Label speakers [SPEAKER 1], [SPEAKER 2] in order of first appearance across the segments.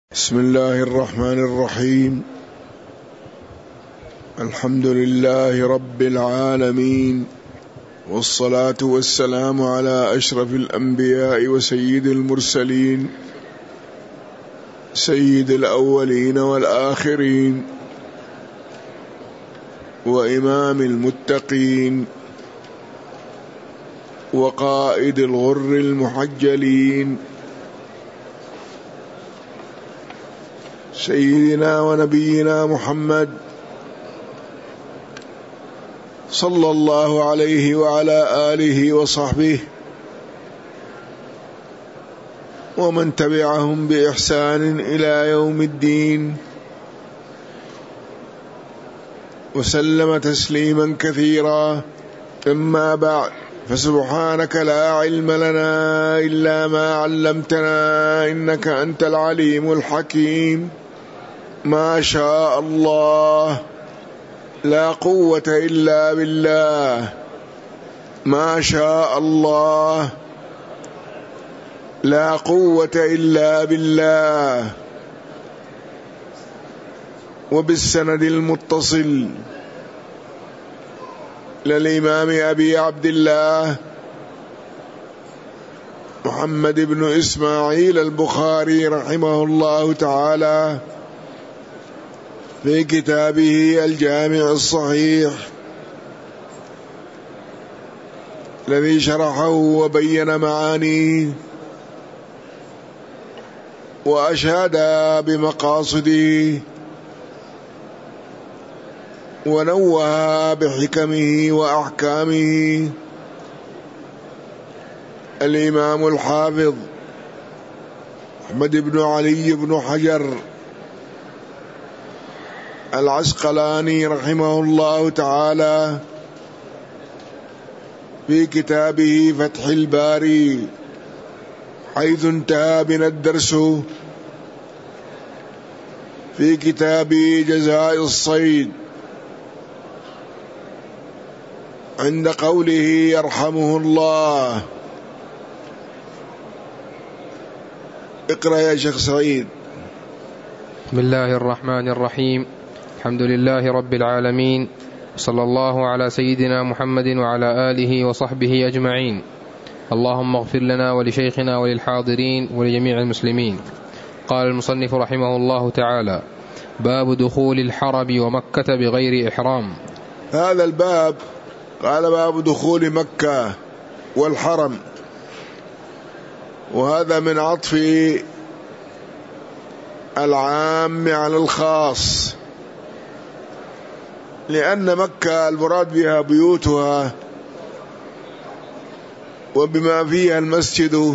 [SPEAKER 1] بسم الله الرحمن الرحيم. الحمد لله رب العالمين، والصلاة والسلام على أشرف الأنبياء وسيد المرسلين، سيد الأولين والآخرين، وإمام المتقين، وقائد الغر المحجلين، سيدنا ونبينا محمد صلى الله عليه وعلى آله وصحبه ومن تبعهم بإحسان إلى يوم الدين، وسلم تسليما كثيرا. أما بعد، فسبحانك لا علم لنا إلا ما علمتنا إنك أنت العليم الحكيم. ما شاء الله لا قوة إلا بالله، ما شاء الله لا قوة إلا بالله. وبالسند المتصل للإمام أبي عبد الله محمد بن إسماعيل البخاري رحمه الله تعالى في كتابه الجامع الصحيح الذي شرحه وبين معانيه وأشاد بمقاصده ونوه بحكمه وأحكامه الإمام الحافظ أحمد بن علي بن حجر العسقلاني رحمه الله تعالى في كتابه فتح الباري، حيث انتهى بنا الدرس في كتاب جزاء الصيد عند قوله يرحمه الله. اقرأ يا شيخ سعيد.
[SPEAKER 2] بسم الله الرحمن الرحيم. الحمد لله رب العالمين، صلى الله على سيدنا محمد وعلى آله وصحبه أجمعين. اللهم اغفر لنا ولشيخنا وللحاضرين ولجميع المسلمين. قال المصنف رحمه الله تعالى: باب دخول الحرم ومكة بغير إحرام.
[SPEAKER 1] هذا الباب قال باب دخول مكة والحرم، وهذا من عطف العام على الخاص، لأن مكة المراد بها بيوتها وبما فيها المسجد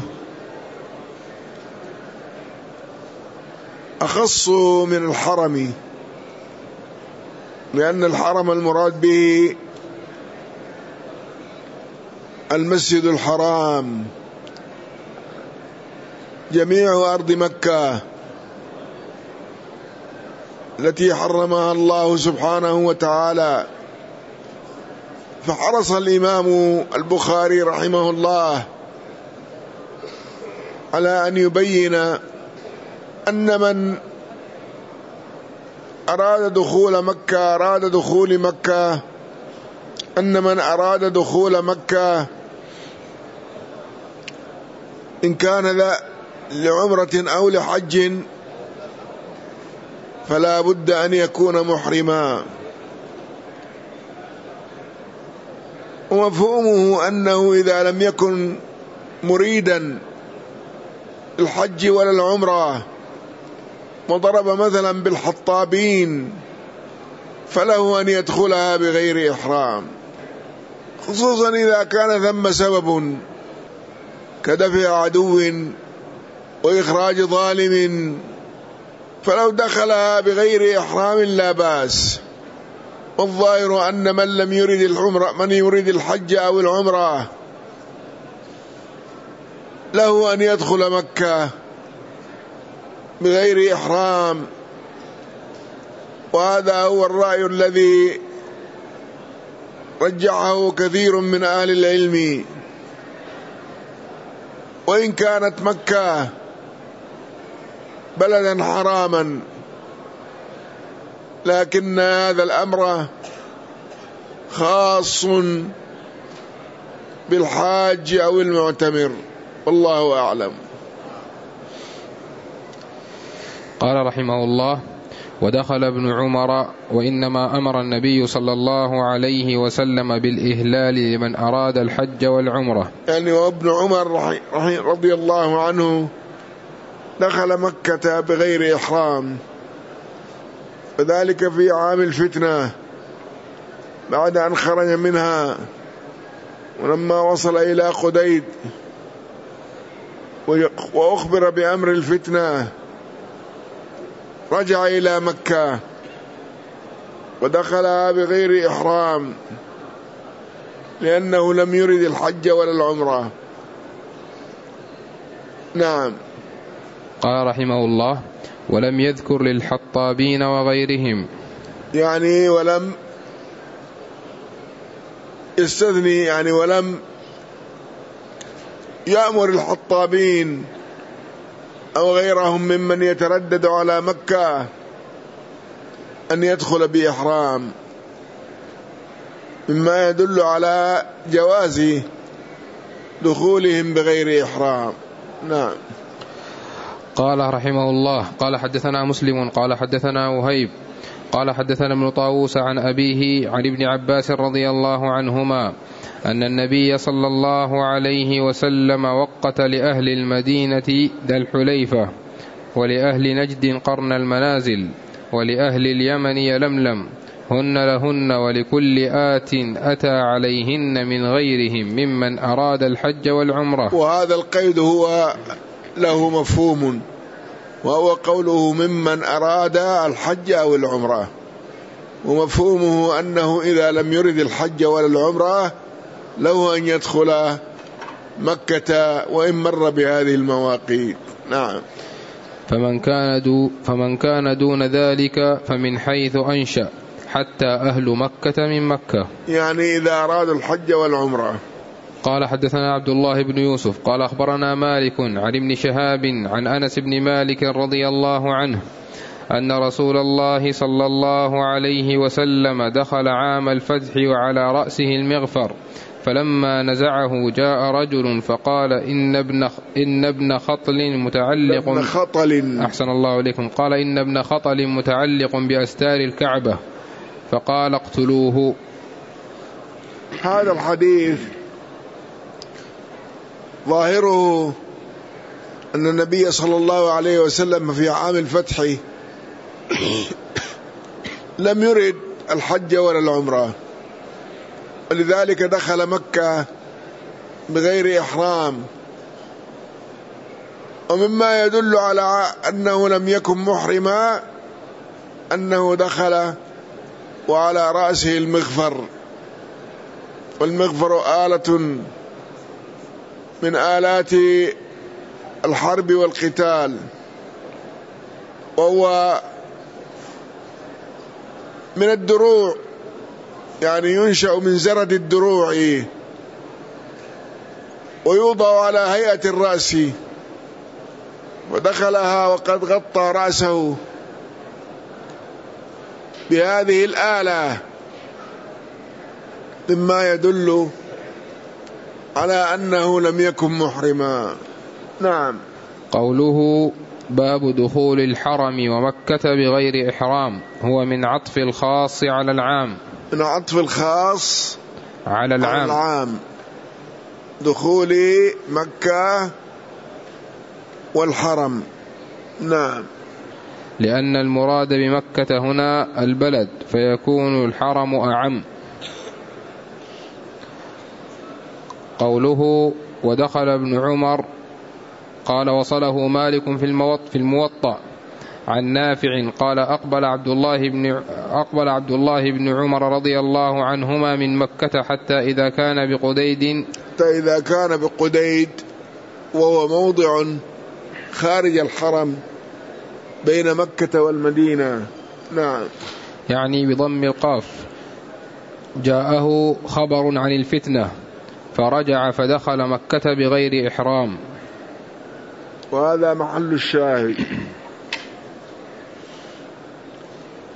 [SPEAKER 1] أخص من الحرم، لأن الحرم المراد به المسجد الحرام، جميع أرض مكة التي حرمها الله سبحانه وتعالى. فحرص الإمام البخاري رحمه الله على أن يبين أن من أراد دخول مكة أن من أراد دخول مكة إن كان لعمرة أو لحج فلا بد أن يكون محرما، ومفهومه أنه إذا لم يكن مريدا الحج ولا العمرة وضرب مثلا بالحطابين فله أن يدخلها بغير إحرام، خصوصا إذا كان ثم سبب كدفع عدو وإخراج ظالم، فلو دخلها بغير إحرام لا بأس. والظاهر أن من يريد الحج أو العمرة له أن يدخل مكة بغير إحرام، وهذا هو الرأي الذي رجحه كثير من أهل العلم. وإن كانت مكة بلدا حراما، لكن هذا الأمر خاص بالحاج أو المعتمر، والله أعلم.
[SPEAKER 2] قال رحمه الله: ودخل ابن عمر وإنما أمر النبي صلى الله عليه وسلم بالإهلال لمن أراد الحج والعمرة.
[SPEAKER 1] يعني وابن عمر رضي الله عنه دخل مكة بغير إحرام، وذلك في عام الفتنة بعد أن خرج منها، ولما وصل إلى قديد وأخبر بأمر الفتنة رجع إلى مكة ودخلها بغير إحرام، لأنه لم يرد الحج ولا العمرة. نعم.
[SPEAKER 2] قال رحمه الله: ولم يذكر للحطابين وغيرهم،
[SPEAKER 1] يعني ولم يستثني، يعني ولم يأمر الحطابين أو غيرهم ممن يتردد على مكة أن يدخل بإحرام، مما يدل على جواز دخولهم بغير إحرام. نعم.
[SPEAKER 2] قال رحمه الله: قال حدثنا مسلم قال حدثنا وهيب قال حدثنا ابن طاووس عن أبيه عن ابن عباس رضي الله عنهما أن النبي صلى الله عليه وسلم وقت لأهل المدينة ذا الحليفة، ولأهل نجد قرن المنازل، ولأهل اليمن يلملم، هن لهن ولكل آت أتى عليهن من غيرهم ممن أراد الحج والعمرة.
[SPEAKER 1] وهذا القيد هو له مفهوم، وهو قوله ممن أراد الحج أو العمرة، ومفهومه أنه إذا لم يرد الحج ولا العمرة له أن يدخل مكة وإن مر بهذه المواقيت. نعم.
[SPEAKER 2] فمن كان دون ذلك فمن حيث أنشأ حتى أهل مكة من مكة،
[SPEAKER 1] يعني إذا أرادوا الحج والعمرة.
[SPEAKER 2] قال حدثنا عبد الله بن يوسف قال أخبرنا مالك عن ابن شهاب عن أنس بن مالك رضي الله عنه أن رسول الله صلى الله عليه وسلم دخل عام الفتح وعلى رأسه المغفر، فلما نزعه جاء رجل فقال إن ابن خطل متعلق أحسن الله عليكم، قال إن ابن خطل متعلق بأستار الكعبة، فقال اقتلوه.
[SPEAKER 1] هذا الحديث ظاهره أن النبي صلى الله عليه وسلم في عام الفتح لم يرد الحج ولا العمرة، ولذلك دخل مكة بغير إحرام، ومما يدل على أنه لم يكن محرما أنه دخل وعلى رأسه المغفر، والمغفر آلة من آلات الحرب والقتال، وهو من الدروع، يعني ينشأ من زرد الدروع ويوضع على هيئة الرأس، ودخلها وقد غطى رأسه بهذه الآلة، مما يدل على أنه لم يكن محرما. نعم.
[SPEAKER 2] قوله باب دخول الحرم ومكة بغير إحرام هو من عطف الخاص على العام،
[SPEAKER 1] من عطف الخاص
[SPEAKER 2] على العام،
[SPEAKER 1] دخول مكة والحرم. نعم.
[SPEAKER 2] لأن المراد بمكة هنا البلد، فيكون الحرم أعم. قوله ودخل ابن عمر قال وصله مالك في الموطأ عن نافع قال أقبل عبد الله بن عمر رضي الله عنهما من مكة حتى إذا كان بقديد، وهو موضع خارج الحرم بين مكة والمدينة. نعم. يعني بضم القاف. جاءه خبر عن الفتنة فرجع فدخل مكة بغير إحرام،
[SPEAKER 1] وهذا محل الشاهد.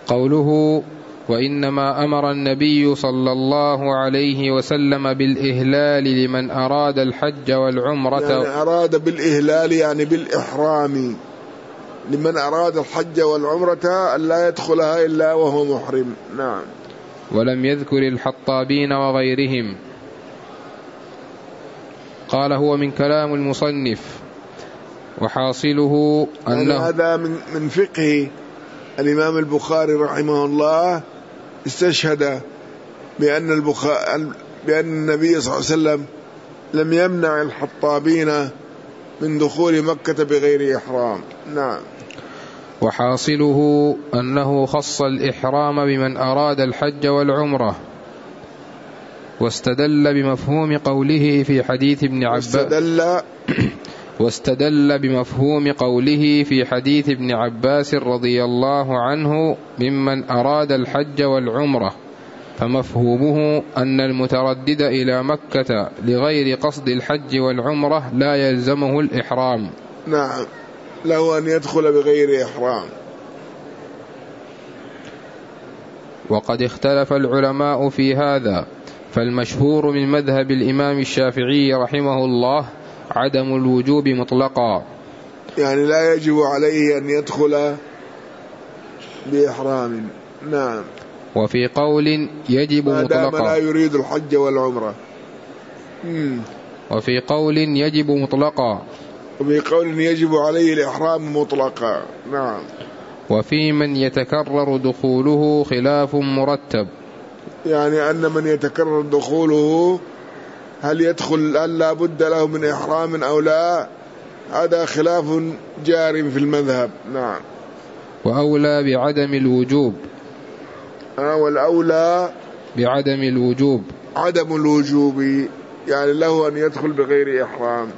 [SPEAKER 2] قوله: وإنما أمر النبي صلى الله عليه وسلم بالإهلال لمن أراد الحج والعمرة.
[SPEAKER 1] يعني أراد بالإهلال يعني بالإحرام، لمن أراد الحج والعمرة أن لا يدخلها إلا وهو محرم. نعم.
[SPEAKER 2] ولم يذكر الحطابين وغيرهم. قال: هو من كلام المصنف، وحاصله أنه
[SPEAKER 1] يعني هذا من فقه الإمام البخاري رحمه الله، استشهد بأن النبي صلى الله عليه وسلم لم يمنع الحطابين من دخول مكة بغير إحرام. نعم.
[SPEAKER 2] وحاصله أنه خص الإحرام بمن أراد الحج والعمرة، واستدل بمفهوم قوله في حديث ابن عباس رضي الله عنه ممن أراد الحج والعمرة، فمفهومه أن المتردد إلى مكة لغير قصد الحج والعمرة لا يلزمه الإحرام.
[SPEAKER 1] نعم، له أن يدخل بغير إحرام.
[SPEAKER 2] وقد اختلف العلماء في هذا، فالمشهور من مذهب الإمام الشافعي رحمه الله عدم الوجوب مطلقا،
[SPEAKER 1] يعني لا يجب عليه أن يدخل بإحرام. نعم.
[SPEAKER 2] وفي قول يجب مطلقا
[SPEAKER 1] ما دام لا يريد الحج والعمرة.
[SPEAKER 2] وفي قول يجب مطلقا،
[SPEAKER 1] وفي قول يجب عليه الإحرام مطلقا. نعم.
[SPEAKER 2] وفي من يتكرر دخوله خلاف مرتب،
[SPEAKER 1] يعني أن من يتكرر دخوله هل يدخل، هل لا بد له من إحرام أو لا، هذا خلاف جار في المذهب. نعم.
[SPEAKER 2] وأولى بعدم الوجوب،
[SPEAKER 1] والأولى
[SPEAKER 2] بعدم الوجوب،
[SPEAKER 1] عدم الوجوب، يعني له أن يدخل بغير إحرام.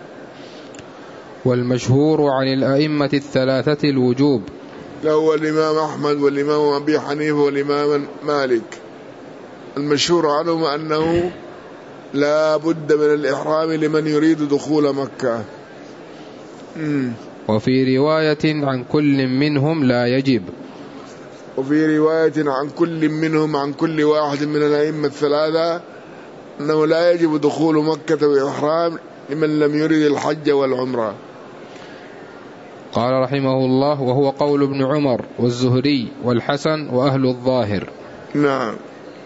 [SPEAKER 2] والمشهور عن الأئمة الثلاثة الوجوب،
[SPEAKER 1] له الإمام أحمد والإمام أبي حنيفة والإمام مالك. المشهور عنهم أنه لا بد من الإحرام لمن يريد دخول مكة.
[SPEAKER 2] وفي رواية عن كل منهم لا يجب،
[SPEAKER 1] وفي رواية عن كل منهم، عن كل واحد من الأئمة الثلاثة، أنه لا يجب دخول مكة بإحرام لمن لم يرد الحج والعمرة.
[SPEAKER 2] قال رحمه الله: وهو قول ابن عمر والزهري والحسن وأهل الظاهر.
[SPEAKER 1] نعم.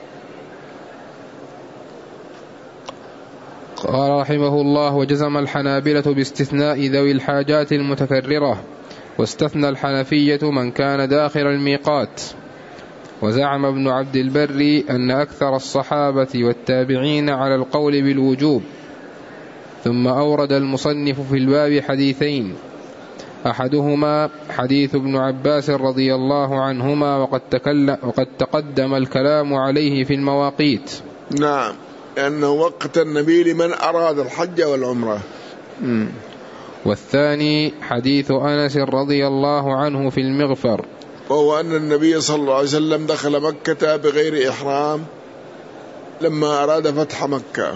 [SPEAKER 2] قال رحمه الله: وجزم الحنابلة باستثناء ذوي الحاجات المتكررة، واستثنى الحنفية من كان داخل الميقات. وزعم ابن عبد البر أن أكثر الصحابة والتابعين على القول بالوجوب. ثم أورد المصنف في الباب حديثين، أحدهما حديث ابن عباس رضي الله عنهما، وقد تقدم الكلام عليه في المواقيت.
[SPEAKER 1] نعم، لأنه وقت النبي لمن أراد الحج والعمرة.
[SPEAKER 2] والثاني حديث أنس رضي الله عنه في المغفر،
[SPEAKER 1] وهو أن النبي صلى الله عليه وسلم دخل مكة بغير إحرام لما أراد فتح مكة.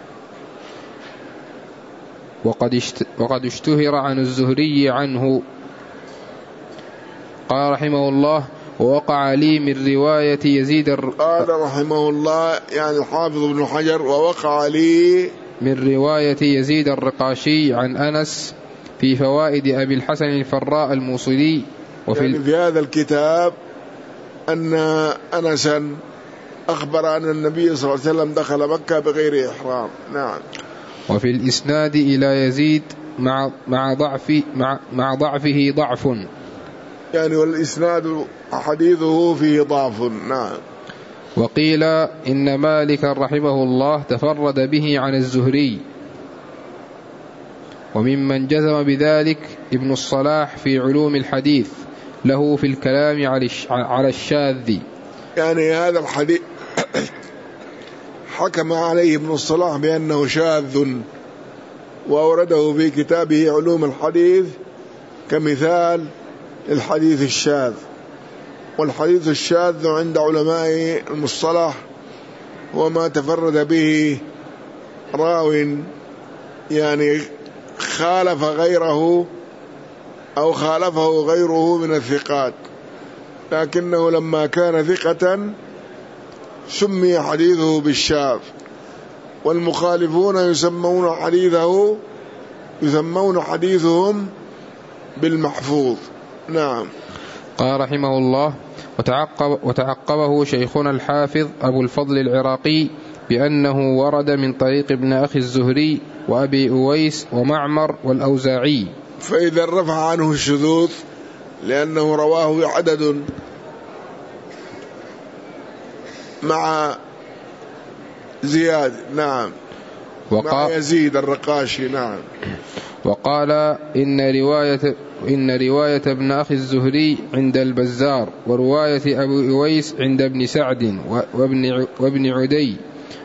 [SPEAKER 2] وقد اشتهر عن الزهري عنه. قال رحمه الله: ووقع لي من رواية يزيد
[SPEAKER 1] قال رحمه الله يعني الحافظ ابن حجر: ووقع لي
[SPEAKER 2] من رواية يزيد الرقاشي عن أنس في فوائد أبي الحسن الفراء الموصلي.
[SPEAKER 1] يعني في هذا الكتاب أن أنسا أخبر أن النبي صلى الله عليه وسلم دخل مكة بغير إحرام. نعم.
[SPEAKER 2] وفي الإسناد إلى يزيد مع ضعفه ضعف،
[SPEAKER 1] يعني والإسناد حديثه فيه ضعف. نعم.
[SPEAKER 2] وقيل إن مالك رحمه الله تفرد به عن الزهري. وممن جزم بذلك ابن الصلاح في علوم الحديث، له في الكلام على الشاذ.
[SPEAKER 1] يعني هذا الحديث حكم عليه ابن الصلاح بأنه شاذ، وأورده في كتابه علوم الحديث كمثال الحديث الشاذ. والحديث الشاذ عند علماء المصطلح هو ما تفرد به راو، يعني خالف غيره أو خالفه غيره من الثقات، لكنه لما كان ثقة سمي حديثه بالشاذ، والمخالفون يسمون حديثهم بالمحفوظ. نعم.
[SPEAKER 2] قال رحمه الله: وتعقبه شيخنا الحافظ أبو الفضل العراقي بأنه ورد من طريق ابن أخي الزهري وأبي أويس ومعمر والأوزاعي.
[SPEAKER 1] فإذا رفع عنه الشذوذ لأنه رواه عدد مع زياد. نعم. مع يزيد الرقاشي. نعم. وقال
[SPEAKER 2] إن رواية ابن أخي الزهري عند البزار، ورواية أبو أويس عند ابن سعد وابن عدي،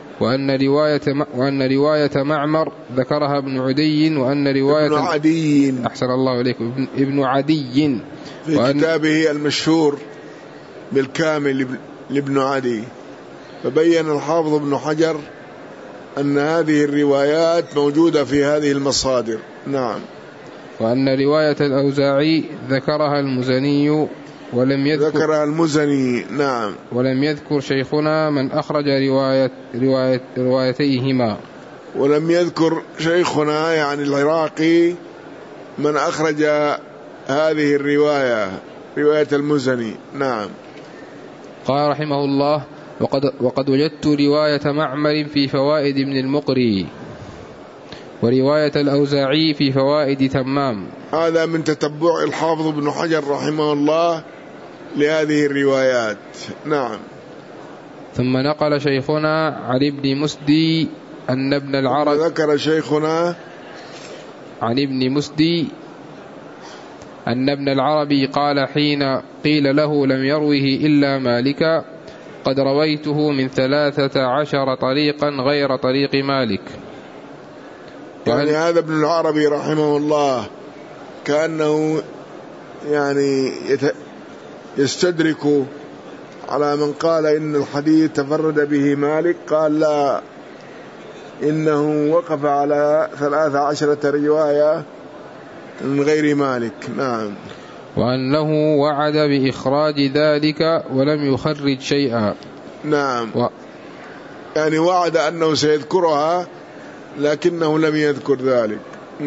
[SPEAKER 2] وأن رواية معمر ذكرها ابن عدي، وأن رواية
[SPEAKER 1] ابن عدي
[SPEAKER 2] أحسن الله إليكم ابن عدي
[SPEAKER 1] في كتابه المشهور بالكامل لابن عدي. فبين الحافظ ابن حجر أن هذه الروايات موجودة في هذه المصادر. نعم.
[SPEAKER 2] وأن رواية الأوزاعي ذكرها المزني
[SPEAKER 1] ذكرها المزني. نعم.
[SPEAKER 2] ولم يذكر شيخنا من أخرج روايتيهما.
[SPEAKER 1] ولم يذكر شيخنا يعني العراقي من أخرج هذه رواية المزني. نعم.
[SPEAKER 2] قال رحمه الله: وقد وجدت رواية معمر في فوائد ابن المقري، ورواية الأوزاعي في فوائد تمام.
[SPEAKER 1] هذا من تتبع الحافظ ابن حجر رحمه الله لهذه الروايات. نعم.
[SPEAKER 2] ثم نقل شيخنا عن ابن مسدي أن ابن العربي،
[SPEAKER 1] ذكر شيخنا
[SPEAKER 2] عن ابن مسدي أن ابن العربي قال حين قيل له لم يروه إلا مالك: قد رويته من 13 طريقا غير طريق مالك.
[SPEAKER 1] يعني هذا ابن العربي رحمه الله كأنه يعني يستدرك على من قال إن الحديث تفرد به مالك، قال لا، إنه وقف على 13 رواية من غير مالك. نعم.
[SPEAKER 2] وأنه وعد بإخراج ذلك ولم يخرج شيئا.
[SPEAKER 1] نعم. يعني وعد أنه سيذكرها لكنه لم يذكر ذلك.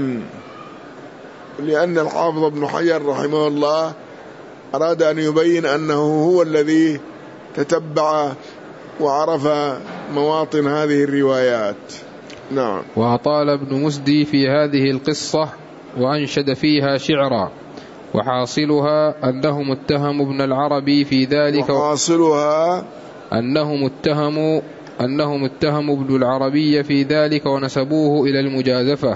[SPEAKER 1] لأن الحافظ ابن حجر رحمه الله أراد أن يبين أنه هو الذي تتبع وعرف مواطن هذه الروايات. نعم.
[SPEAKER 2] وأطال ابن مسدي في هذه القصة وأنشد فيها شعرا، وحاصلها أنهم اتهموا ابن العربي في ذلك،
[SPEAKER 1] وحاصلها
[SPEAKER 2] أنهم اتهموا ابن العربي في ذلك ونسبوه إلى المجازفة.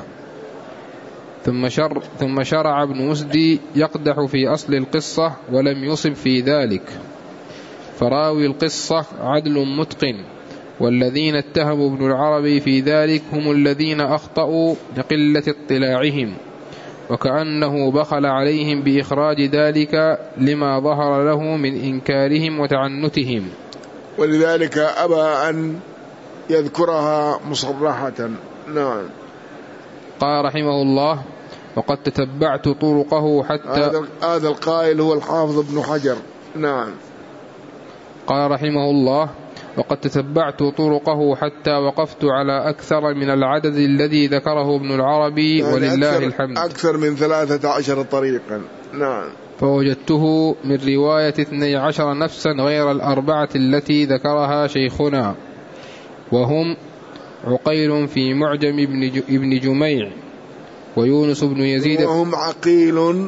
[SPEAKER 2] ثم شرع ابن مسدي يقدح في أصل القصة ولم يصب في ذلك، فراوي القصة عدل متقن، والذين اتهموا ابن العربي في ذلك هم الذين أخطأوا لقلة اطلاعهم، وكأنه بخل عليهم بإخراج ذلك لما ظهر له من إنكارهم وتعنتهم،
[SPEAKER 1] ولذلك أبى أن يذكرها مصرحة. نعم.
[SPEAKER 2] قال رحمه الله: وقد تتبعت طرقه حتى،
[SPEAKER 1] هذا القائل هو الحافظ ابن حجر. نعم.
[SPEAKER 2] قال رحمه الله: وقد تتبعت طرقه حتى وقفت على أكثر من العدد الذي ذكره ابن العربي، يعني ولله الحمد،
[SPEAKER 1] أكثر من 13 طريقا. نعم.
[SPEAKER 2] فوجدته من رواية 12 نفسا غير 4 التي ذكرها شيخنا، وهم عقيل في معجم ابن جميع، ويونس بن يزيد،
[SPEAKER 1] وهم عقيل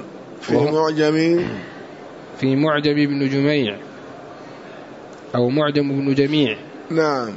[SPEAKER 1] في
[SPEAKER 2] معجم ابن جميع أو معجم ابن جميع.
[SPEAKER 1] نعم.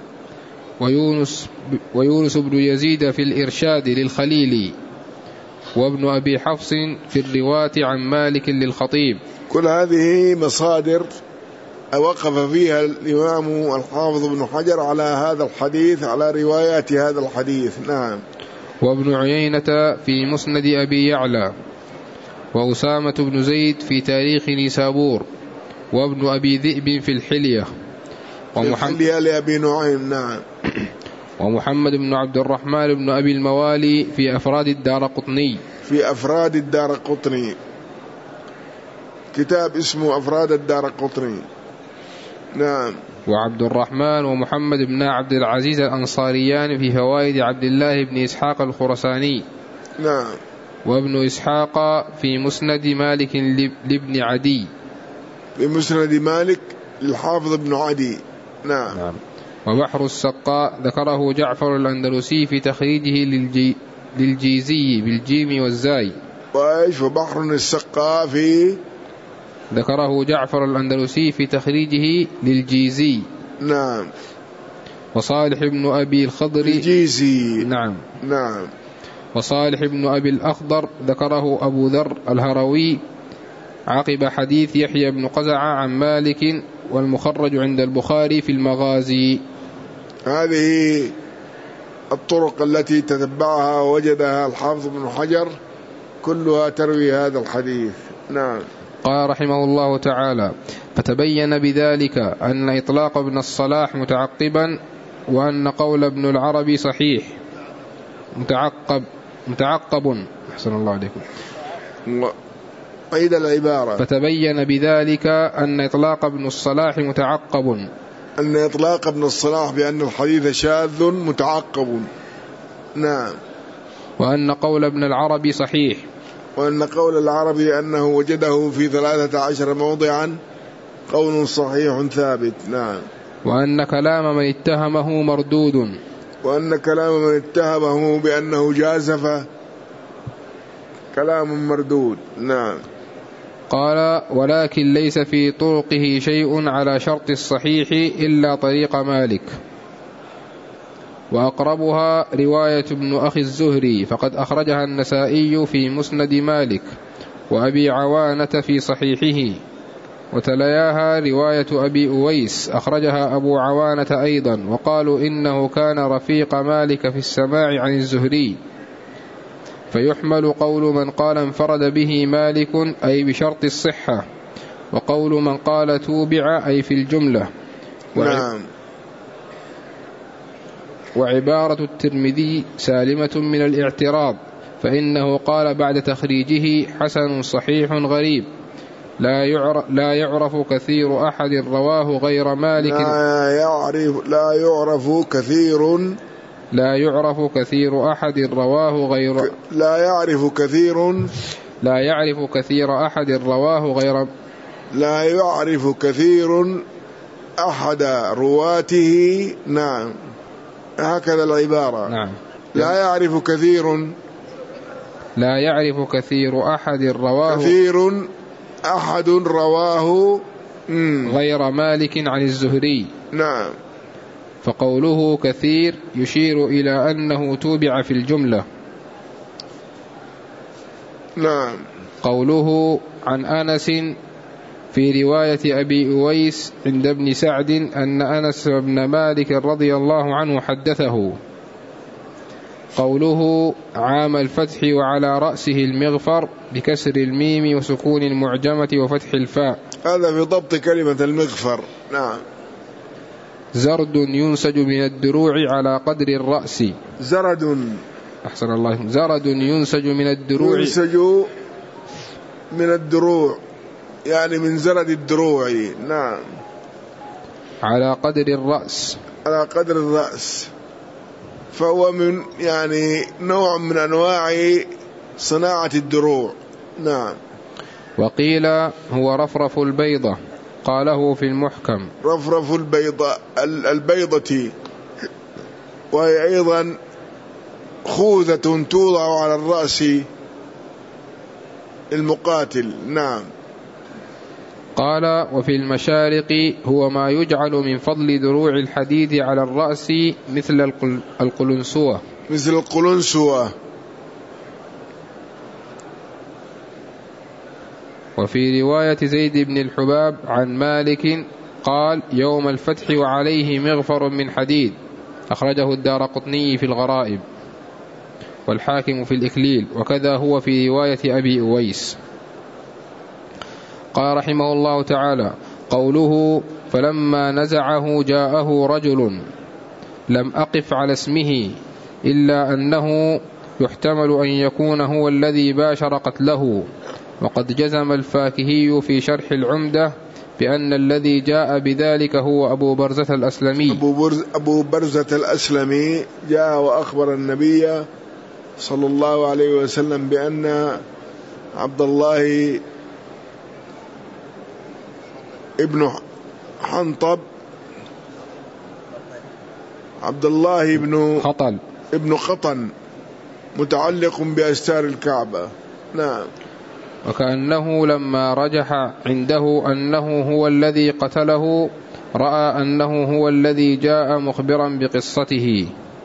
[SPEAKER 2] ويونس بن يزيد في الإرشاد للخليلي، وابن أبي حفص في الرواة عن مالك للخطيب.
[SPEAKER 1] كل هذه مصادر وقف فيها الإمام الحافظ ابن حجر على هذا الحديث، على روايات هذا الحديث. نعم.
[SPEAKER 2] وابن عيينة في مسند أبي يعلى، وأسامة بن زيد في تاريخ نيسابور، وابن أبي ذئب في الحلية،
[SPEAKER 1] لأبي نعيم. نعم.
[SPEAKER 2] ومحمد بن عبد الرحمن بن أبي الموالي في أفراد الدارقطني.
[SPEAKER 1] كتاب اسمه أفراد الدارقطني. نعم.
[SPEAKER 2] وعبد الرحمن ومحمد بن عبد العزيز الأنصاريان في فوائد عبد الله بن إسحاق الخرساني.
[SPEAKER 1] نعم.
[SPEAKER 2] وابن إسحاق في مسند مالك لابن عدي.
[SPEAKER 1] في مسند مالك للحافظ ابن عدي. نعم.
[SPEAKER 2] نعم. وبحر السقاء ذكره جعفر الأندلسي في تخريجه للجيزي بالجيم والزاي.
[SPEAKER 1] وإيش وبحر السقاء في
[SPEAKER 2] ذكره جعفر الأندلسي في تخريجه للجيزي.
[SPEAKER 1] نعم.
[SPEAKER 2] وصالح بن أبي الخضر
[SPEAKER 1] الجيزي.
[SPEAKER 2] نعم.
[SPEAKER 1] نعم.
[SPEAKER 2] وصالح بن أبي الأخضر ذكره أبو ذر الهروي عقب حديث يحيى بن قزعة عن مالك، والمخرج عند البخاري في المغازي.
[SPEAKER 1] هذه الطرق التي تتبعها وجدها الحافظ بن حجر كلها تروي هذا الحديث. نعم.
[SPEAKER 2] قال رحمه الله تعالى: فتبين بذلك أن إطلاق ابن الصلاح متعقبا، وأن قول ابن العربي صحيح متعقب. أحسن الله عليكم.
[SPEAKER 1] عيد العبارة.
[SPEAKER 2] فتبين بذلك أن إطلاق ابن الصلاح متعقب،
[SPEAKER 1] أن إطلاق ابن الصلاح بأن الحديث شاذ متعقب. نعم.
[SPEAKER 2] وأن قول ابن العربي صحيح،
[SPEAKER 1] وأن قول العربي أنه وجده في 13 موضعا قول صحيح ثابت. نعم.
[SPEAKER 2] وأن كلام من اتهمه مردود،
[SPEAKER 1] وأن كلام من اتهمه بأنه جازف كلام مردود. نعم.
[SPEAKER 2] قال: ولكن ليس في طرقه شيء على شرط الصحيح إلا طريق مالك، وأقربها رواية ابن أخي الزهري، فقد أخرجها النسائي في مسند مالك، وأبي عوانة في صحيحه، وتلياها رواية أبي أويس أخرجها أبو عوانة أيضا، وقالوا إنه كان رفيق مالك في السماع عن الزهري، فيحمل قول من قال انفرد به مالك أي بشرط الصحة، وقول من قال توبع أي في الجملة.
[SPEAKER 1] نعم.
[SPEAKER 2] وعبارة الترمذي سالمة من الاعتراض، فإنه قال بعد تخريجه: حسن صحيح غريب لا يعرف كثير أحد رواه غير مالك. لا يعرف كثير أحد رواه غير
[SPEAKER 1] أحد رواته. نعم. هكذا العبارة.
[SPEAKER 2] نعم.
[SPEAKER 1] لا يعرف كثير أحد رواه
[SPEAKER 2] غير مالك عن الزهري.
[SPEAKER 1] نعم.
[SPEAKER 2] فقوله كثير يشير إلى أنه توبع في الجملة.
[SPEAKER 1] نعم.
[SPEAKER 2] قوله عن أنس في رواية أبي أويس عند ابن سعد أن أنس بن مالك رضي الله عنه حدثه. قوله عام الفتح وعلى رأسه المغفر بكسر الميم وسكون المعجمة وفتح الفاء،
[SPEAKER 1] هذا في ضبط كلمة المغفر. نعم.
[SPEAKER 2] زرد ينسج من الدروع على قدر الرأس.
[SPEAKER 1] أحسن الله.
[SPEAKER 2] زرد ينسج
[SPEAKER 1] من الدروع يعني من زرد الدروع. نعم.
[SPEAKER 2] على قدر الرأس،
[SPEAKER 1] فهو من يعني نوع من أنواع صناعة الدروع. نعم.
[SPEAKER 2] وقيل هو رفرف البيضة، قاله في المحكم.
[SPEAKER 1] رفرف البيضة، وهي أيضا خوذة توضع على الرأس المقاتل. نعم.
[SPEAKER 2] قال وفي المشارق هو ما يجعل من فضل دروع الحديد على الرأس مثل القلنسوة. وفي رواية زيد بن الحباب عن مالك قال يوم الفتح وعليه مغفر من حديد، أخرجه الدارقطني في الغرائب والحاكم في الإكليل، وكذا هو في رواية أبي أويس. قال رحمه الله تعالى: قوله فلما نزعه جاءه رجل، لم أقف على اسمه إلا أنه يحتمل أن يكون هو الذي باشر قتله، وقد جزم الفاكهي في شرح العمدة بأن الذي جاء بذلك هو أبو برزة الأسلمي.
[SPEAKER 1] أبو برزة الأسلمي جاء وأخبر النبي صلى الله عليه وسلم بأن عبد الله ابن حنطب، عبد الله ابن قطن متعلق بأستار الكعبة. نعم.
[SPEAKER 2] وكأنه لما رجح عنده أنه هو الذي قتله رأى أنه هو الذي جاء مخبرا بقصته.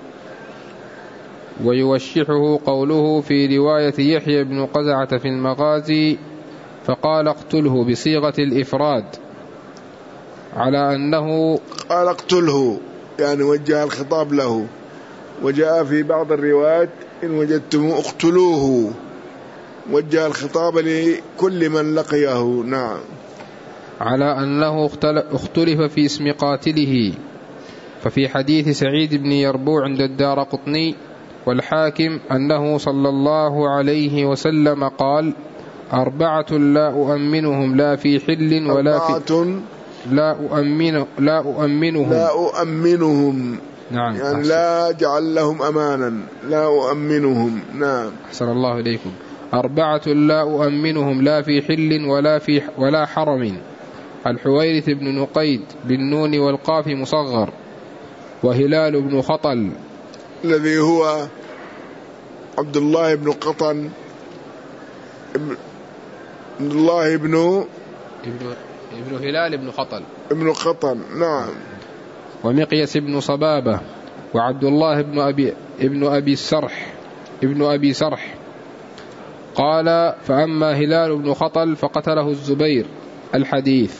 [SPEAKER 2] ويوشحه قوله في رواية يحيى بن قزعة في المغازي فقال اقتله بصيغة الإفراد، على أنه
[SPEAKER 1] قال اقتله يعني وجه الخطاب له. وجاء في بعض الروايات إن وجدتموه اقتلوه، وجه الخطاب لكل من لقيه. نعم.
[SPEAKER 2] على أنه اختلف في اسم قاتله، ففي حديث سعيد بن يربوع عند الدارقطني والحاكم أنه صلى الله عليه وسلم قال 4 لا أؤمنهم لا في حل ولا في لا أؤمنهم. نعم.
[SPEAKER 1] يعني لا جعل لهم أمانا، لا أؤمنهم. نعم.
[SPEAKER 2] أحسن الله إليكم. 4 لا أؤمنهم لا في حل ولا حرم: الحويرث بن نقيد بالنون والقاف مصغر، وهلال بن خطل
[SPEAKER 1] الذي هو عبد الله بن قطن، عبد الله ابن
[SPEAKER 2] هلال بن خطل
[SPEAKER 1] ابن قطن. نعم.
[SPEAKER 2] ومقيس بن صبابة، وعبد الله ابن أبي سرح. قال فأما هلال بن خطل فقتله الزبير. الحديث.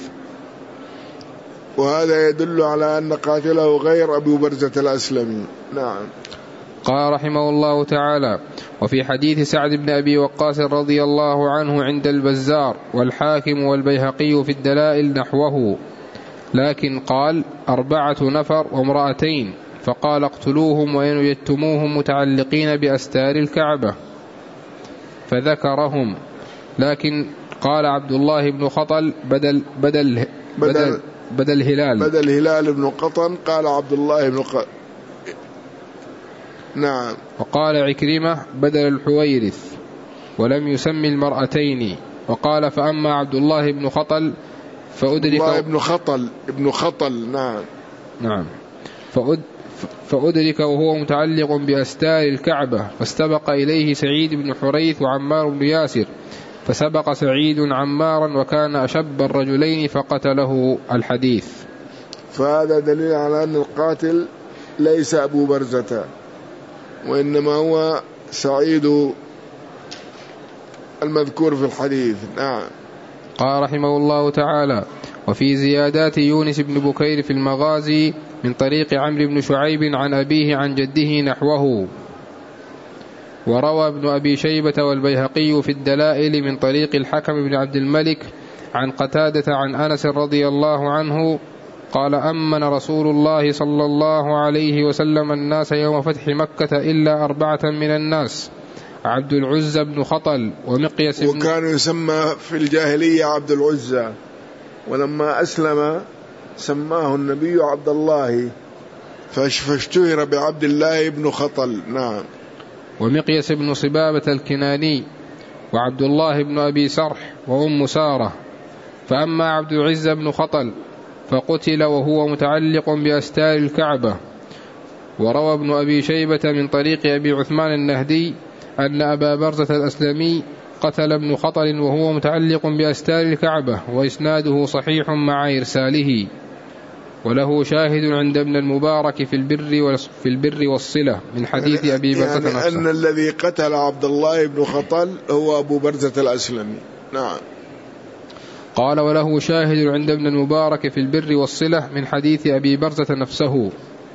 [SPEAKER 1] وهذا يدل على أن قاتله غير أبو برزة الأسلمي. نعم.
[SPEAKER 2] قال رحمه الله تعالى: وفي حديث سعد بن أبي وقاص رضي الله عنه عند البزار والحاكم والبيهقي في الدلائل نحوه، لكن قال 4 نفر وامرأتين، فقال اقتلوهم وإن وجدتموهم متعلقين بأستار الكعبة، فذكرهم. لكن قال عبد الله بن خطل بدل هلال
[SPEAKER 1] بن قطن، قال عبد الله بن قطن. نعم.
[SPEAKER 2] وقال عكرمة بدل الحويرث، ولم يسمي المرأتين. وقال فأما عبد الله بن خطل
[SPEAKER 1] ابن خطل. نعم.
[SPEAKER 2] فأدرك وهو متعلق بأستار الكعبة، فاستبق إليه سعيد بن حريث وعمار بن ياسر، فسبق سعيد عمارا وكان أشب الرجلين فقتله. الحديث.
[SPEAKER 1] فهذا دليل على أن القاتل ليس أبو برزة، وإنما هو سعيد المذكور في الحديث. نعم.
[SPEAKER 2] قال رحمه الله تعالى: وفي زيادات يونس بن بكير في المغازي من طريق عمرو بن شعيب عن أبيه عن جده نحوه. وروى ابن أبي شيبة والبيهقي في الدلائل من طريق الحكم بن عبد الملك عن قتادة عن أنس رضي الله عنه قال: أمن رسول الله صلى الله عليه وسلم الناس يوم فتح مكة إلا 4 من الناس: عبد العزى بن خطل ومقيس بن،
[SPEAKER 1] وكان يسمى في الجاهلية عبد العزى، ولما أسلم سماه النبي عبد الله، فاشتهر بعبد الله بن خطل. نعم.
[SPEAKER 2] ومقيس بن صبابة الكناني، وعبد الله بن أبي سرح، وأم سارة. فأما عبد العزى بن خطل فقتل وهو متعلق بأستار الكعبة. وروى ابن أبي شيبة من طريق أبي عثمان النهدي أن أبا برزة الأسلمي قتل ابن خطل وهو متعلق بأستار الكعبة، وإسناده صحيح مع إرساله. وله شاهد عند ابن المبارك في البر والصلة من حديث أبي برزة نفسه،
[SPEAKER 1] يعني أن الذي قتل عبد الله بن خطل هو أبو برزة الأسلمي. نعم.
[SPEAKER 2] قال: وله شاهد عند ابن المبارك في البر والصلة من حديث أبي برزة نفسه.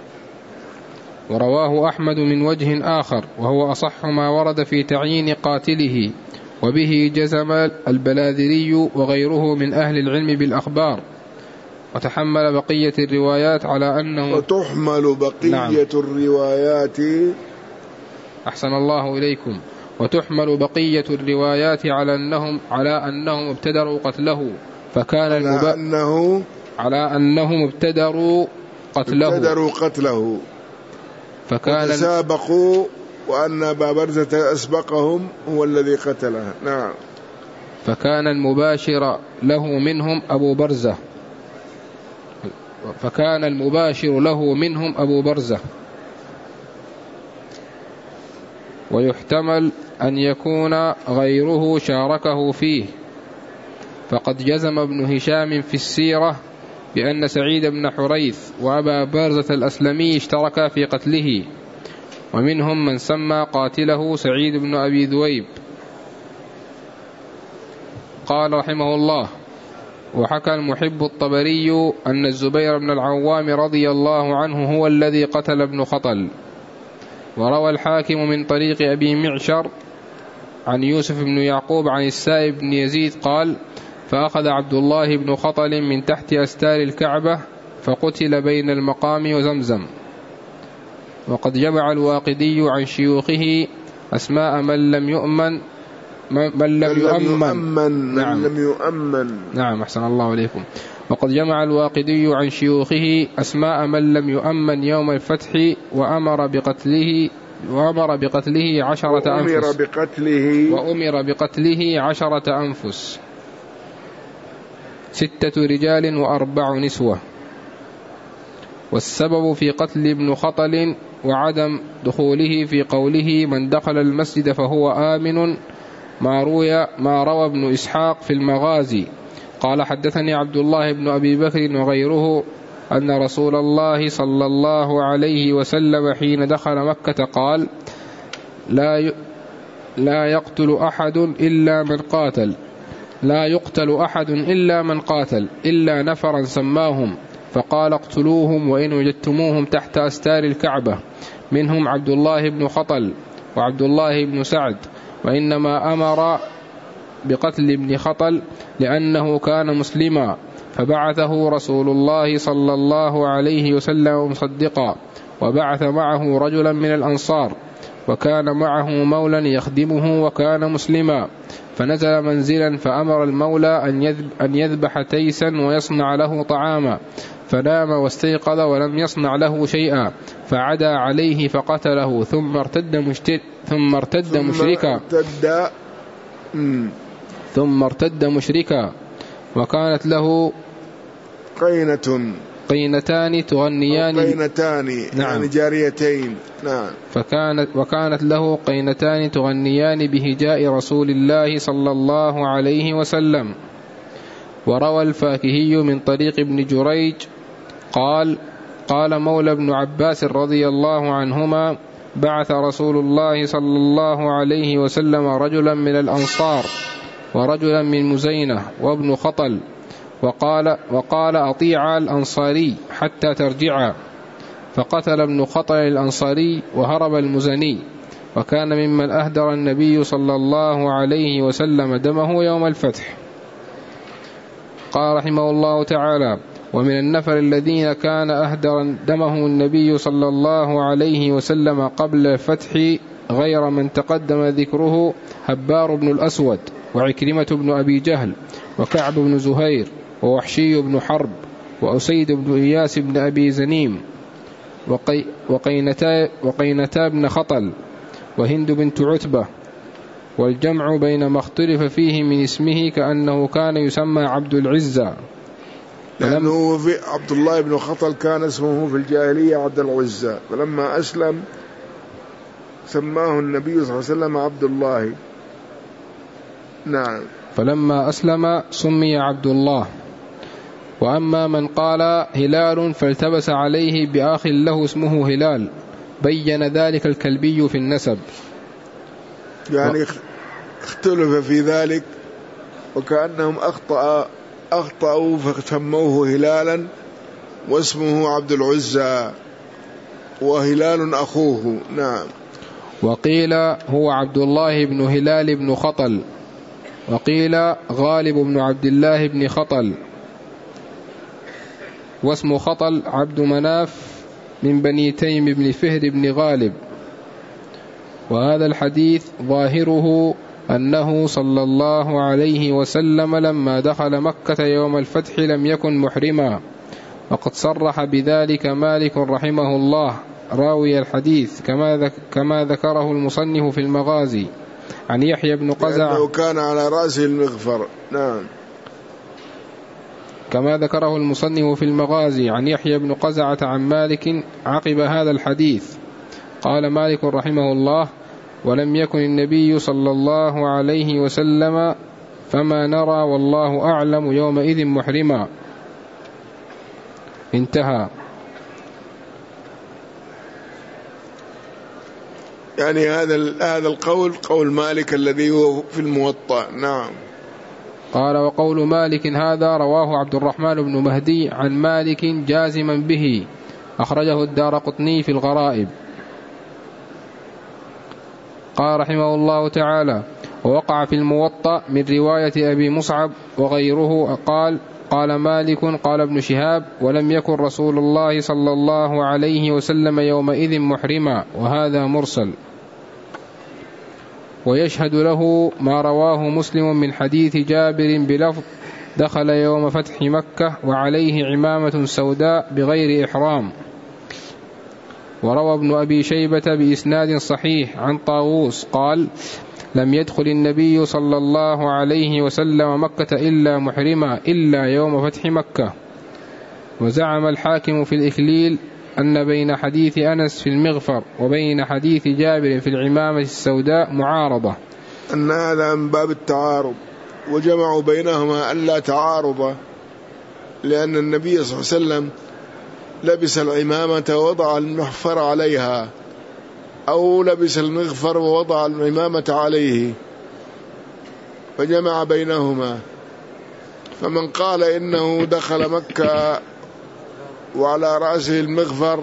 [SPEAKER 2] ورواه أحمد من وجه آخر وهو أصح ما ورد في تعيين قاتله، وبه جزم البلاذري وغيره من أهل العلم بالأخبار. وتحمل بقية الروايات على أنه
[SPEAKER 1] وتحمل بقية الروايات.
[SPEAKER 2] أحسن الله إليكم. وتحمل بقية الروايات على أنهم ابتدروا قتله، على أنهم ابتدروا قتله
[SPEAKER 1] وتسابقوا، وأن أبا برزة أسبقهم هو الذي قتله. نعم.
[SPEAKER 2] فكان المباشر له منهم أبو برزة. ويحتمل أن يكون غيره شاركه فيه، فقد جزم ابن هشام في السيرة بأن سعيد بن حريث وأبا برزة الأسلمي اشتركا في قتله، ومنهم من سمى قاتله سعيد بن أبي ذؤيب. قال رحمه الله: وحكى المحب الطبري أن الزبير بن العوام رضي الله عنه هو الذي قتل ابن خطل. وروى الحاكم من طريق أبي معشر عن يوسف بن يعقوب عن السائب بن يزيد قال: فأخذ عبد الله بن خطل من تحت أستار الكعبة فقتل بين المقام وزمزم. وقد جمع الواقدي عن شيوخه أسماء من لم يؤمن. نعم، أحسن الله عليكم. وقد جمع الواقدي عن شيوخه أسماء من لم يؤمن يوم الفتح، وأمر بقتله 10 أنفس. وأمر بقتله 10 أنفس، 6 رجال و4 نسوة. والسبب في قتل ابن خطل وعدم دخوله في قوله: من دخل المسجد فهو آمن، ما روى ابن إسحاق في المغازي قال: حدثني عبد الله بن أبي بكر وغيره أن رسول الله صلى الله عليه وسلم حين دخل مكة قال: لا يقتل أحد إلا من قاتل إلا نفرا سماهم، فقال: اقتلوهم وإن وجدتموهم تحت أستار الكعبة، منهم عبد الله بن خطل وعبد الله بن سعد. وإنما أمر بقتل ابن خطل لأنه كان مسلما، فبعثه رسول الله صلى الله عليه وسلم مصدقا، وبعث معه رجلا من الأنصار، وكان معه مولى يخدمه وكان مسلما، فنزل منزلا فأمر المولى أن يذبح تيسا ويصنع له طعاما، فنام واستيقظ ولم يصنع له شيئا، فعدا عليه فقتله، ثم ارتد مشركا. وكانت له قينتان تغنيان،
[SPEAKER 1] يعني جاريتين. نعم.
[SPEAKER 2] وكانت له قينتان تغنيان بهجاء رسول الله صلى الله عليه وسلم. وروى الفاكهي من طريق ابن جريج قال مولى ابن عباس رضي الله عنهما: بعث رسول الله صلى الله عليه وسلم رجلا من الأنصار ورجلا من مزينة وابن خطل، وقال: أطيعا الأنصاري حتى ترجعا، فقتل ابن خطل الأنصاري وهرب المزني، وكان ممن أهدر النبي صلى الله عليه وسلم دمه يوم الفتح. قال رحمه الله تعالى: ومن النفر الذين كان أهدر دمه النبي صلى الله عليه وسلم قبل الفتح غير من تقدم ذكره هبار بن الأسود، وعكرمة بن أبي جهل، وكعب بن زهير، ووحشي بن حرب، وأسيد بن إياس بن أبي زنيم، وقينتا بن خطل، وهند بنت عتبة. والجمع بين ما اختلف فيه من اسمه كأنه كان يسمى عبد العزة،
[SPEAKER 1] لأنه في عبد الله بن خطل كان اسمه في الجاهلية عبد العزة، فلما أسلم سماه النبي صلى الله عليه وسلم عبد الله. نعم.
[SPEAKER 2] فلما أسلم سمي عبد الله. وأما من قال هلال فالتبس عليه بآخ له اسمه هلال، بين ذلك الكلبي في النسب،
[SPEAKER 1] يعني اختلف في ذلك، وكأنهم أخطأوا فسموه هلالا واسمه عبد العزى، وهلال أخوه. نعم.
[SPEAKER 2] وقيل هو عبد الله بن هلال بن خطل، وقيل غالب بن عبد الله بن خطل، واسم خطل عبد مناف من بني تيم بن فهر بن غالب. وهذا الحديث ظاهره أنه صلى الله عليه وسلم لما دخل مكة يوم الفتح لم يكن محرما، وقد صرح بذلك مالك رحمه الله راوي الحديث كما ذكره المصنف في المغازي عن يحيى بن قزعة،
[SPEAKER 1] لأنه كان على رأسه المغفر. نعم.
[SPEAKER 2] كما ذكره المصنف في المغازي عن يحيى بن قزعة عن مالك عقب هذا الحديث. قال مالك رحمه الله: ولم يكن النبي صلى الله عليه وسلم فما نرى والله أعلم يومئذ محرما. انتهى.
[SPEAKER 1] يعني هذا القول قول مالك الذي هو في الموطأ. نعم.
[SPEAKER 2] قال: وقول مالك هذا رواه عبد الرحمن بن مهدي عن مالك جازما به، أخرجه الدارقطني في الغرائب. قال رحمه الله تعالى: ووقع في الموطأ من رواية أبي مصعب وغيره قال مالك قال ابن شهاب: ولم يكن رسول الله صلى الله عليه وسلم يومئذ محرما، وهذا مرسل. ويشهد له ما رواه مسلم من حديث جابر بلفظ: دخل يوم فتح مكة وعليه عمامة سوداء بغير إحرام. وروى ابن أبي شيبة بإسناد صحيح عن طاووس قال: لم يدخل النبي صلى الله عليه وسلم مكة إلا محرما إلا يوم فتح مكة. وزعم الحاكم في الإكليل أن بين حديث أنس في المغفر وبين حديث جابر في العمامة السوداء معارضة،
[SPEAKER 1] أن هذا من باب التعارض، وجمعوا بينهما ألا تعارض، لأن النبي صلى الله عليه وسلم لبس العمامة ووضع المغفر عليها، أو لبس المغفر ووضع العمامة عليه، فجمع بينهما. فمن قال إنه دخل مكة وعلى رأسه المغفر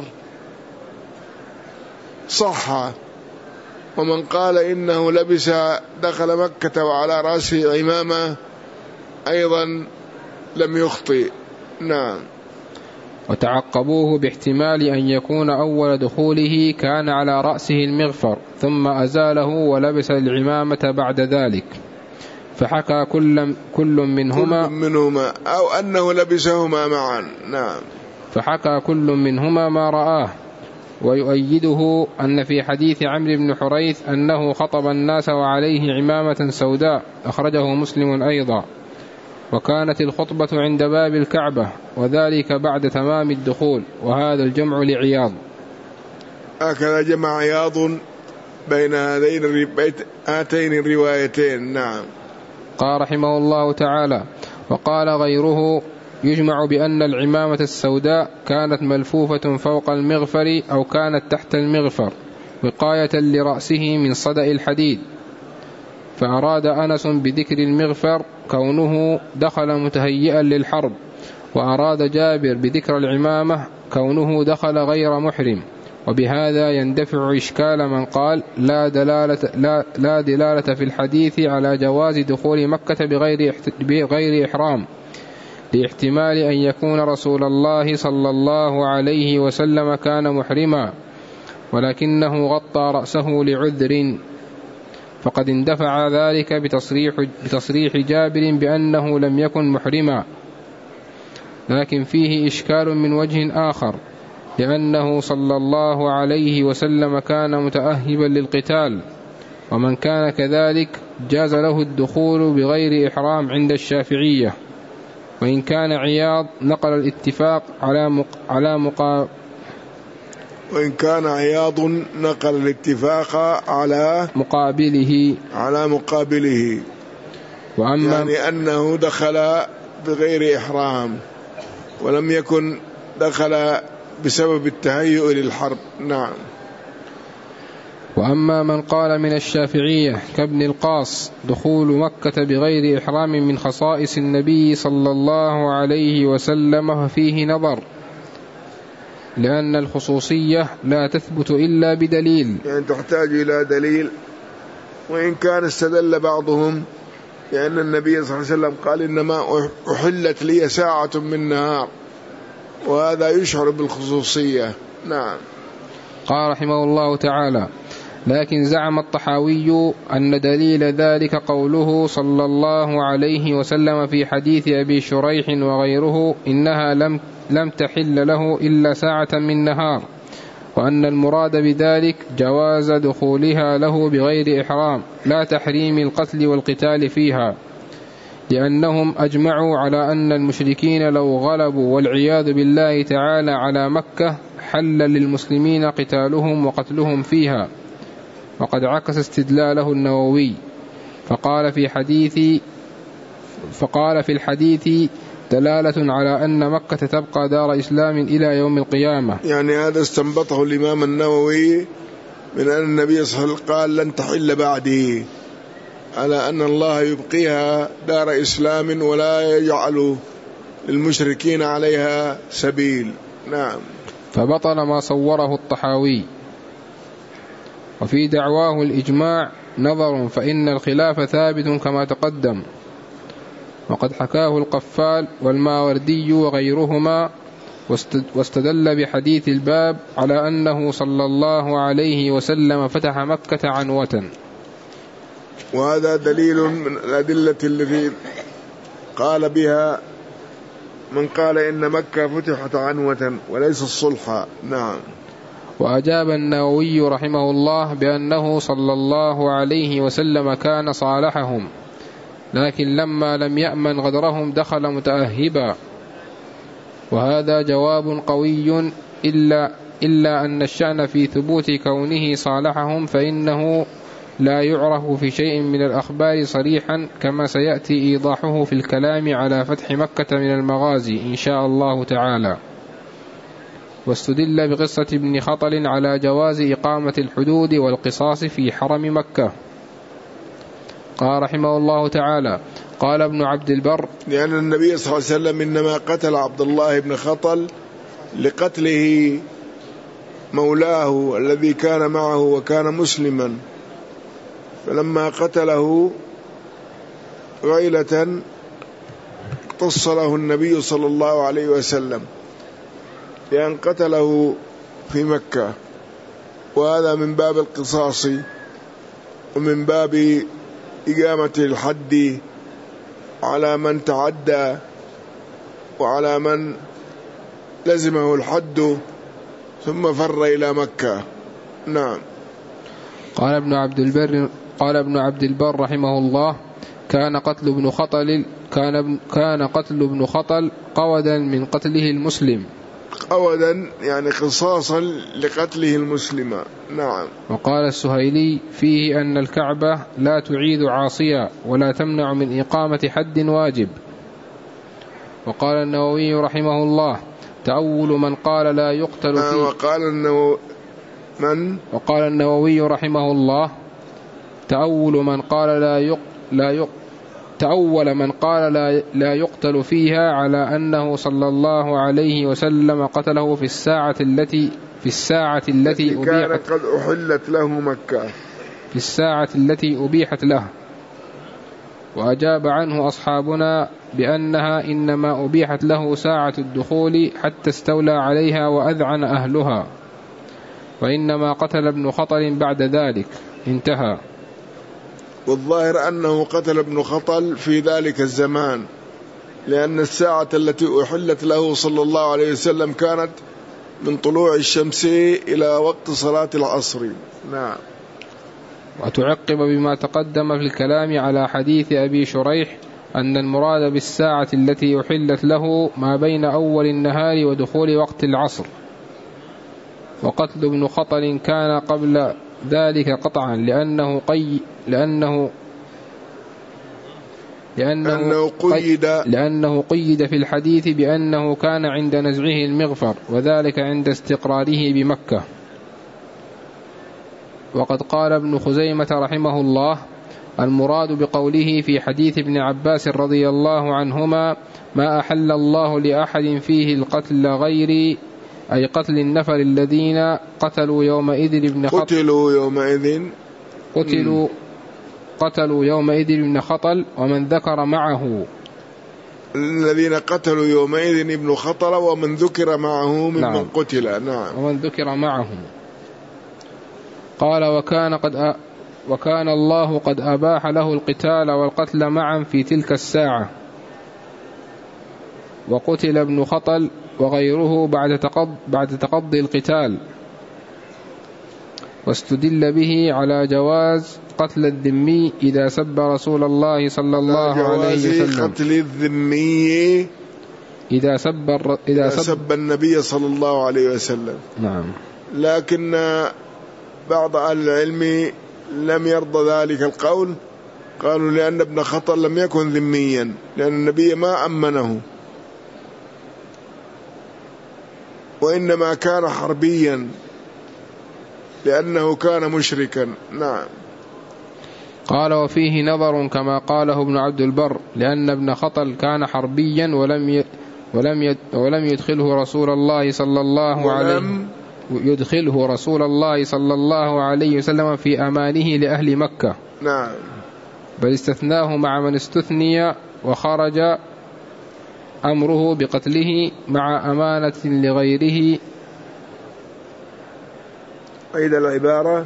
[SPEAKER 1] صح، ومن قال إنه لبس دخل مكة وعلى رأسه عمامة أيضا لم يخطئ. نعم.
[SPEAKER 2] وتعقبوه باحتمال أن يكون أول دخوله كان على رأسه المغفر ثم أزاله ولبس العمامة بعد ذلك، فحكى كل منهما
[SPEAKER 1] أو أنه لبسهما معا. نعم.
[SPEAKER 2] فحكى كل منهما ما رآه. ويؤيده أن في حديث عمرو بن حريث أنه خطب الناس وعليه عمامة سوداء، أخرجه مسلم أيضا. وكانت الخطبة عند باب الكعبة، وذلك بعد تمام الدخول، وهذا الجمع لعياض.
[SPEAKER 1] هكذا جمع عياض بين هاتين الروايتين. نعم.
[SPEAKER 2] قال رحمه الله تعالى: وقال غيره: يجمع بأن العمامة السوداء كانت ملفوفة فوق المغفر أو كانت تحت المغفر وقاية لرأسه من صدأ الحديد، فأراد أنس بذكر المغفر كونه دخل متهيئا للحرب، وأراد جابر بذكر العمامة كونه دخل غير محرم. وبهذا يندفع إشكال من قال لا دلالة في الحديث على جواز دخول مكة بغير إحرام، لاحتمال أن يكون رسول الله صلى الله عليه وسلم كان محرما ولكنه غطى رأسه لعذر، فقد اندفع ذلك بتصريح جابر بأنه لم يكن محرما. لكن فيه إشكال من وجه آخر، لأنه صلى الله عليه وسلم كان متأهبا للقتال، ومن كان كذلك جاز له الدخول بغير إحرام عند الشافعية. وإن كان عياض نقل الاتفاق على مقابله
[SPEAKER 1] يعني أنه دخل بغير إحرام ولم يكن دخل بسبب التهيؤ للحرب. نعم.
[SPEAKER 2] وأما من قال من الشافعية كابن القاص دخول مكة بغير إحرام من خصائص النبي صلى الله عليه وسلم ففيه نظر، لأن الخصوصية لا تثبت إلا بدليل،
[SPEAKER 1] يعني تحتاج إلى دليل. وإن كان استدل بعضهم لأن النبي صلى الله عليه وسلم قال إنما أحلت لي ساعة من نهار، وهذا يشعر بالخصوصية. نعم.
[SPEAKER 2] قال رحمه الله تعالى: لكن زعم الطحاوي أن دليل ذلك قوله صلى الله عليه وسلم في حديث أبي شريح وغيره إنها لم تحل له إلا ساعة من نهار، وأن المراد بذلك جواز دخولها له بغير إحرام لا تحريم القتل والقتال فيها، لأنهم أجمعوا على أن المشركين لو غلبوا والعياذ بالله تعالى على مكة حل للمسلمين قتالهم وقتلهم فيها. وقد عكس استدلاله النووي فقال في الحديث دلالة على أن مكة تبقى دار إسلام إلى يوم القيامة.
[SPEAKER 1] يعني هذا استنبطه الإمام النووي من أن النبي صلى الله عليه وسلم قال لن تحل بعده، على أن الله يبقيها دار إسلام ولا يجعل للمشركين عليها سبيل. نعم.
[SPEAKER 2] فبطل ما صوره الطحاوي. وفي دعواه الإجماع نظر، فإن الخلاف ثابت كما تقدم، وقد حكاه القفال والماوردي وغيرهما، واستدل بحديث الباب على أنه صلى الله عليه وسلم فتح مكة عنوة.
[SPEAKER 1] وهذا دليل من الأدلة التي قال بها من قال إن مكة فتحت عنوة وليس الصلحا. نعم.
[SPEAKER 2] وأجاب النووي رحمه الله بأنه صلى الله عليه وسلم كان صالحهم، لكن لما لم يأمن غدرهم دخل متأهبا، وهذا جواب قوي، إلا أن الشأن في ثبوت كونه صالحهم فإنه لا يعرف في شيء من الأخبار صريحا، كما سيأتي إيضاحه في الكلام على فتح مكة من المغازي إن شاء الله تعالى. واستدل بقصة ابن خطل على جواز إقامة الحدود والقصاص في حرم مكة. قال رحمه الله تعالى: قال ابن عبد البر:
[SPEAKER 1] لأن النبي صلى الله عليه وسلم إنما قتل عبد الله بن خطل لقتله مولاه الذي كان معه وكان مسلما، فلما قتله غيلة اقتص له النبي صلى الله عليه وسلم لأن قتله في مكة، وهذا من باب القصاص ومن باب إقامة الحد على من تعدى وعلى من لزمه الحد ثم فر إلى مكة. نعم.
[SPEAKER 2] قال ابن عبد البر رحمه الله: كان قتل ابن خطل قودا من قتله المسلم.
[SPEAKER 1] قودا يعني قصاصا لقتله المسلم. نعم.
[SPEAKER 2] وقال السهيلي فيه أن الكعبة لا تعيد عاصيا ولا تمنع من إقامة حد واجب. وقال النووي رحمه الله: تأول من قال لا يقتل فيه. وقال النووي رحمه الله: تأول من قال لا يقتل فيها على أنه صلى الله عليه وسلم قتله في الساعة التي
[SPEAKER 1] كانت قد أحلت له مكة،
[SPEAKER 2] في الساعة التي أبيحت له. وأجاب عنه أصحابنا بأنها إنما أبيحت له ساعة الدخول حتى استولى عليها وأذعن أهلها، وإنما قتل ابن خطل بعد ذلك. انتهى.
[SPEAKER 1] والظاهر أنه قتل ابن خطل في ذلك الزمان، لأن الساعة التي أحلت له صلى الله عليه وسلم كانت من طلوع الشمس إلى وقت صلاة العصر. نعم.
[SPEAKER 2] وتعقب بما تقدم في الكلام على حديث أبي شريح أن المراد بالساعة التي أحلت له ما بين أول النهار ودخول وقت العصر، وقتل ابن خطل كان قبل ذلك قطعا لأنه قيد في الحديث بأنه كان عند نزعه المغفر، وذلك عند استقراره بمكة. وقد قال ابن خزيمة رحمه الله: المراد بقوله في حديث ابن عباس رضي الله عنهما: ما أحل الله لأحد فيه القتل غيري، أي قتل النفر الذين قتلوا يومئذ ابن خطل ومن ذكر معه،
[SPEAKER 1] الذين قتلوا يومئذ ابن خطل ومن ذكر معه ممن قتل. نعم.
[SPEAKER 2] ومن ذكر معه. قال وكان الله قد أباح له القتال والقتل معا في تلك الساعة، وقتل ابن خطل وغيره بعد تقضي القتال، واستدل به على جواز قتل الذمي إذا سب رسول الله صلى الله عليه وسلم،
[SPEAKER 1] قتل الذمي إذا سب النبي صلى الله عليه وسلم.
[SPEAKER 2] نعم.
[SPEAKER 1] لكن بعض أهل العلم لم يرضى ذلك القول، قالوا لأن ابن خطل لم يكن ذميا، لأن النبي ما أمنه، وإنما كان حربيا لأنه كان مشركا. نعم.
[SPEAKER 2] قال وفيه نظر كما قاله ابن عبد البر، لأن ابن خطل كان حربيا ولم يدخله رسول الله صلى الله عليه وسلم في أمانه لأهل مكة.
[SPEAKER 1] نعم.
[SPEAKER 2] بل استثناه مع من استثني، وخرج أمره بقتله مع أمانة لغيره.
[SPEAKER 1] أيد العبارة.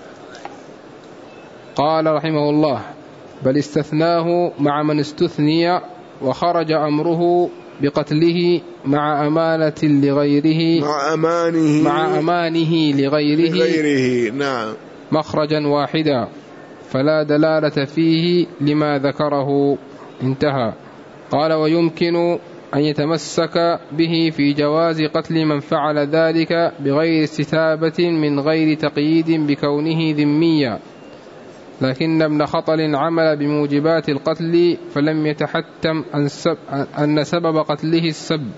[SPEAKER 2] قال رحمه الله بل استثناه مع من استثني، وخرج أمره بقتله مع أمانة لغيره، مع أمانه لغيره.
[SPEAKER 1] نعم.
[SPEAKER 2] مخرجا واحدا، فلا دلالة فيه لما ذكره. انتهى. قال ويمكن أن يتمسك به في جواز قتل من فعل ذلك بغير استتابة من غير تقييد بكونه ذميا، لكن ابن خطل عمل بموجبات القتل فلم يتحتم أن سبب قتله السب.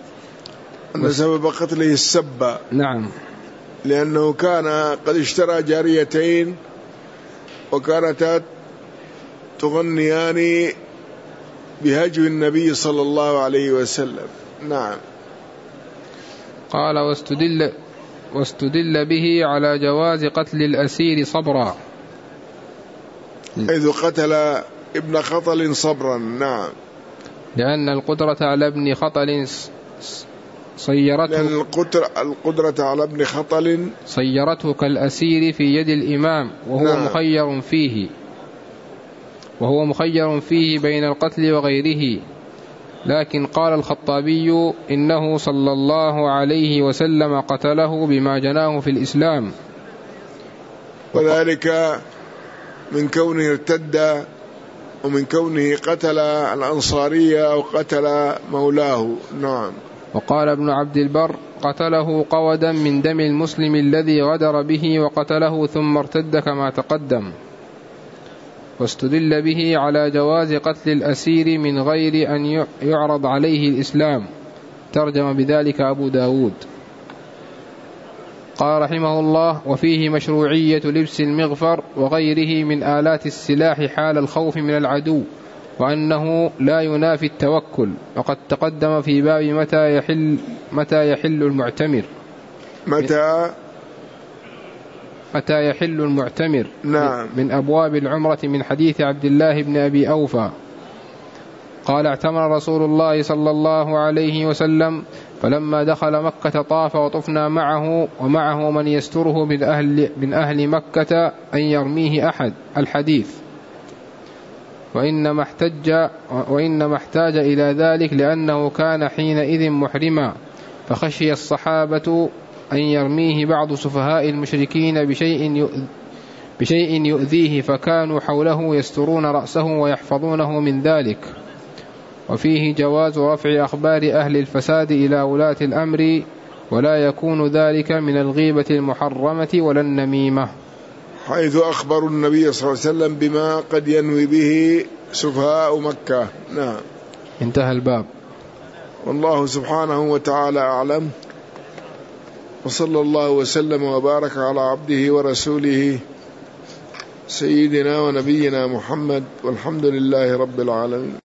[SPEAKER 1] نعم. لأنه كان قد اشترى جاريتين وكانتا تغنيان بهجو النبي صلى الله عليه وسلم. نعم.
[SPEAKER 2] قال واستدل به على جواز قتل الأسير صبرا،
[SPEAKER 1] إذ قتل ابن خطل صبرا. نعم.
[SPEAKER 2] لأن القدرة على ابن خطل صيرته كالأسير في يد الإمام، وهو
[SPEAKER 1] نعم.
[SPEAKER 2] مخير فيه بين القتل وغيره. لكن قال الخطابي إنه صلى الله عليه وسلم قتله بما جناه في الإسلام،
[SPEAKER 1] وذلك من كونه ارتد، ومن كونه قتل الأنصارية أو قتل مولاه. نعم.
[SPEAKER 2] وقال ابن عبد البر قتله قودا من دم المسلم الذي غدر به وقتله ثم ارتد كما تقدم. واستدل به على جواز قتل الأسير من غير أن يعرض عليه الإسلام، ترجم بذلك أبو داود. قال رحمه الله وفيه مشروعية لبس المغفر وغيره من آلات السلاح حال الخوف من العدو، وأنه لا ينافي التوكل، وقد تقدم في باب متى يحل المعتمر.
[SPEAKER 1] نعم.
[SPEAKER 2] من أبواب العمرة من حديث عبد الله بن أبي أوفى قال اعتمر رسول الله صلى الله عليه وسلم، فلما دخل مكة طاف وطفنا معه ومعه من يستره من أهل مكة أن يرميه أحد. الحديث. وإنما احتاج إلى ذلك لأنه كان حينئذ محرما، فخشي الصحابة أن يرميه بعض سفهاء المشركين بشيء يؤذيه، فكانوا حوله يسترون رأسه ويحفظونه من ذلك. وفيه جواز رفع أخبار أهل الفساد إلى ولاة الأمر، ولا يكون ذلك من الغيبة المحرمة ولا النميمة،
[SPEAKER 1] حيث أخبر النبي صلى الله عليه وسلم بما قد ينوي به سفهاء مكة. نعم.
[SPEAKER 2] انتهى الباب.
[SPEAKER 1] والله سبحانه وتعالى أعلم، وصلى الله وسلم وبارك على عبده ورسوله سيدنا ونبينا محمد، والحمد لله رب العالمين.